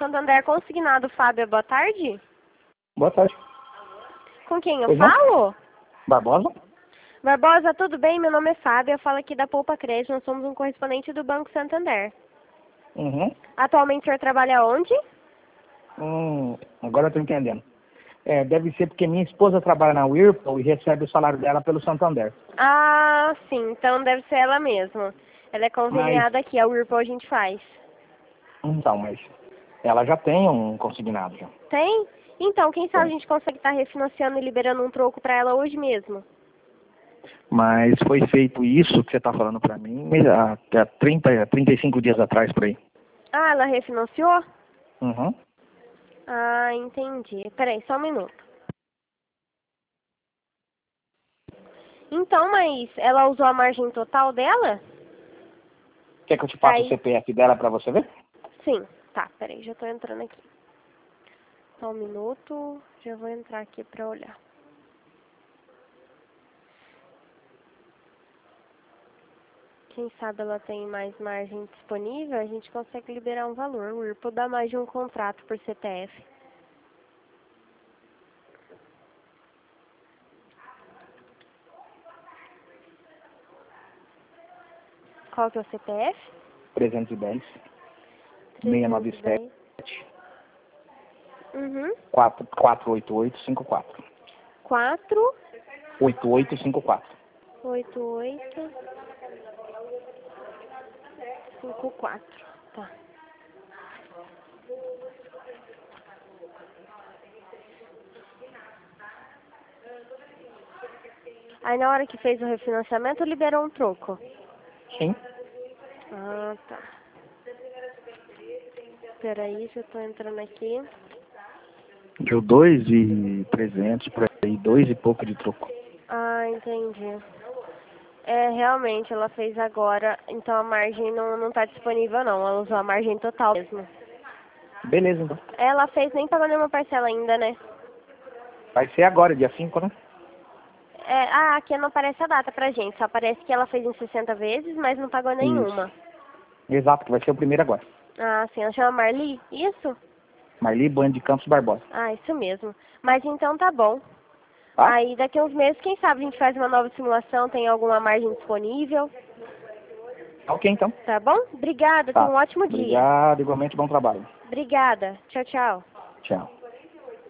Santander Consignado, Fábio, boa tarde. Boa tarde. Com quem eu Pois não? falo? Barbosa? Barbosa, tudo bem? Meu nome é Fábio, eu falo aqui da Poupa Crédito, nós somos um correspondente do Banco Santander. Uhum. Atualmente o senhor trabalha onde? Agora eu tô entendendo. Deve ser porque minha esposa trabalha na Whirlpool e recebe o salário dela pelo Santander. Ah, sim, então deve ser ela mesma. Ela é Mas, conveniada aqui, a Whirlpool a gente faz. mas ela já tem um consignado já. Tem? Então, quem sabe a Tem. gente consegue estar refinanciando e liberando um troco para ela hoje mesmo. Mas foi feito isso que você tá falando pra mim há 35 dias atrás por aí. Ah, ela refinanciou? Uhum. Ah, entendi. Peraí, só um minuto. Então, mas ela usou a margem total dela? Quer que eu te Pra passe o ir... CPF dela pra você ver? Sim. Tá, peraí, já tô entrando aqui. Só um minuto, já vou entrar aqui pra olhar. Quem sabe ela tem mais margem disponível, a gente consegue liberar um valor. O Whirlpool dá mais de um contrato por CPF. Qual que é o CPF? 310 697 310. Uhum. 48854. 4, 8854. 8, 8, 5, 4. Tá. Aí na hora que fez o refinanciamento, liberou um troco. Sim. Ah, tá. Peraí, já tô entrando aqui. Deu 2.300 por aí, 2 e pouco de troco. Ah, entendi. É, realmente, ela fez agora, então a margem não tá disponível não, ela usou a margem total mesmo. Beleza, então. Ela fez, nem pagou nenhuma parcela ainda, né? Vai ser agora, dia 5, né? Aqui não aparece a data pra gente, só aparece que ela fez em 60 vezes, mas não pagou Isso. nenhuma. Exato, que vai ser o primeiro agora. Ah, sim, ela chama Marli? Isso? Marli Bueno de Campos Barbosa. Ah, isso mesmo. Mas então tá bom. Tá? Aí daqui a uns meses, quem sabe a gente faz uma nova simulação, tem alguma margem disponível. Ok, então. Tá bom? Obrigada, tenha Tá. um ótimo dia. Obrigado, igualmente, bom trabalho. Obrigada. Tchau, tchau. Tchau.